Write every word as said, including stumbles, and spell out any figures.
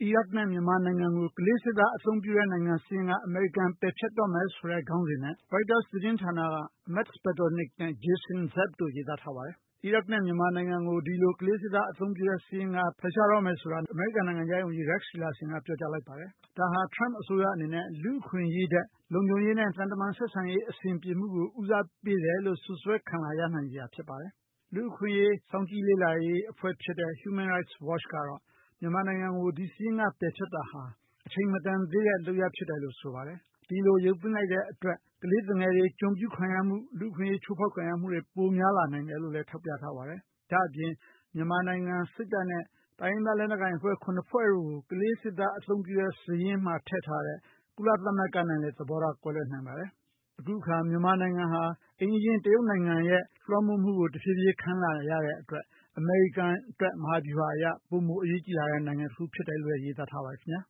အီရတ်နဲ့မြန်မာနိုင်ငံကိုကလေးစစ်သားအသုံးပြုတဲ့နိုင်ငံစာရင်းကအမေရိကန်ပယ်ဖျက်တော့မယ်ဆိုတဲ့ခေါင်းစဉ်နဲ့ Reuters သတင်းဌာနက Matt Spadonick နဲ့ Jason Zep တို့ရေးသားထားပါတယ်။ အီရတ်နဲ့မြန်မာနိုင်ငံကိုဒီလိုကလေးစစ်သားအသုံးပြုတဲ့စာရင်းကဖယ်ရှားတော့မယ်ဆိုတာအမေရိကန်နိုင်ငံခြားရေးဝန်ကြီး Rex Tillerson ကပြောကြားလိုက်ပါတယ်။ ဒါဟာ Trump အစိုးရအနေနဲ့လူ့အခွင့်အရေးထက်လုံခြုံရေးနဲ့သံတမန်ဆက်ဆံရေးအဆင်ပြေမှုကိုဦးစားပေးတယ်လို့စွပ်စွဲခံလာရနိုင်စရာဖြစ်ပါတယ်။ လူ့အခွင့်အရေးစောင့်ကြည့်လေ့လာရေးအဖွဲ့ဖြစ်တဲ့ Human Rights Watch ကတော့မြန်မာနိုင်ငံကိုဒီစာရင်းကပယ်ဖျက်တာဟာအချိန်မတန်သေးတဲ့လုပ်ရပ်ဖြစ်တယ်လို့ဆိုပါတယ်။ ဒီလိုရုပ်သိမ်းလိုက်တဲ့အတွက်ကလေးသူငယ်တွေကျွန်ပြုခံရမှုလူ့အခွင့်အရေးချိုးဖောက်ခံရမှုတွေပိုများလာနိုင်တယ်လို့လည်းထောက်ပြထားပါတယ်။ ဒါ့အပြင်မြန်မာနိုင်ငံစစ်တပ်နဲ့တိုင်းရင်းသားလက်နက်ကိုင်အဖွဲ့ ခုနစ်ဖွဲ့တို့ကိုကလေးစစ်သားအသုံးပြုတဲ့စာရင်းမှာထည့်ထားတဲ့ကုလသမဂ္ဂနဲ့လည်းသဘောထားကွဲလွဲနိုင်ပါတယ်။ အခုအခါမြန်မာနိုင်ငံဟာအိမ်နီးချင်းတရုတ်နိုင်ငံရဲ့လွှမ်းမိုးမှုကိုတဖြည်းဖြည်းခံလာရတဲ့အတွက်အမေရိကန်အတွက်မဟာဗျူဟာအရပိုမိုအရေးကြီးလာတဲ့နိုင်ငံတခုဖြစ်တယ်လို့ရေးသားထားပါတယ်ခင်ဗျာ